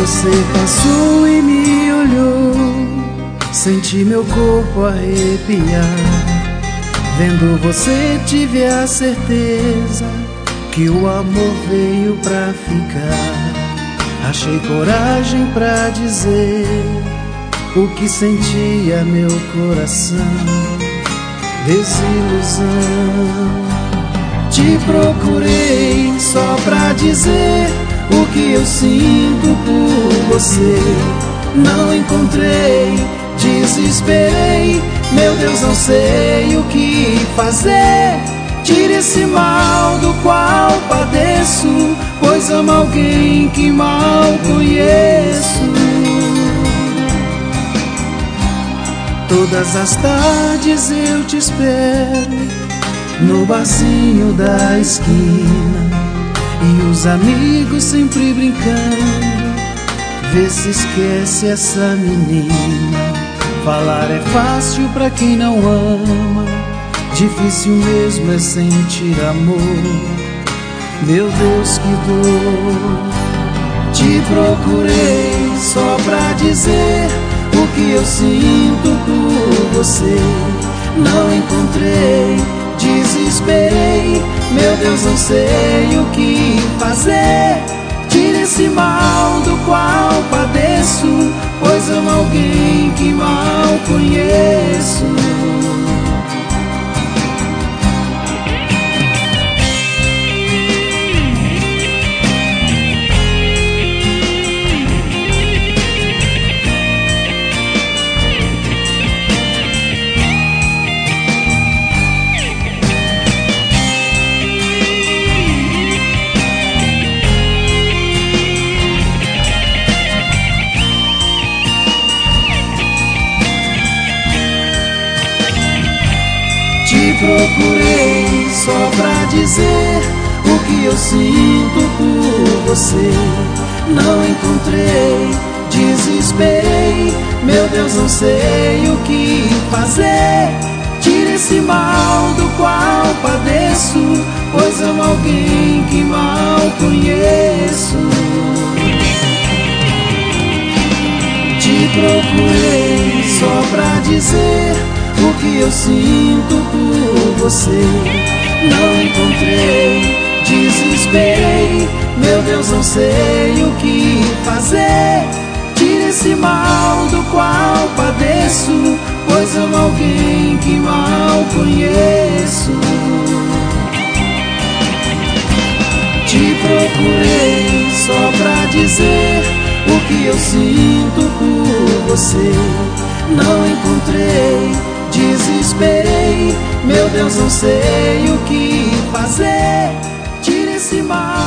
Você passou e me olhou, senti meu corpo arrepiar. Vendo você tive a certeza que o amor veio pra ficar. Achei coragem pra dizer o que sentia meu coração. Desilusão. Te procurei só pra dizer o que eu sinto por você. Não encontrei, desesperei. Meu Deus, não sei o que fazer. Tire esse mal do qual padeço, pois amo alguém que mal conheço. Todas as tardes eu te espero no barzinho da esquina, e os amigos sempre brincando. Vê se esquece essa menina. Falar é fácil pra quem não ama, difícil mesmo é sentir amor. Meu Deus, que dor. Te procurei só pra dizer o que eu sinto por você. Não encontrei, desesperei. Meu Deus, não sei o que fazer. Tire esse mal do qual padeço, pois amo alguém que mal conheço. Te procurei só pra dizer o que eu sinto por você. Não encontrei, desesperei. Meu Deus, não sei o que fazer. Tire esse mal do qual padeço, pois amo alguém que mal conheço. Te procurei só pra dizer o que eu sinto por você. Não encontrei, desesperei. Meu Deus, não sei o que fazer. Tire esse mal do qual padeço, pois amo alguém que mal conheço. Te procurei só pra dizer o que eu sinto por você. Não encontrei, desesperei. Meu Deus, não sei o que fazer. Tire esse mal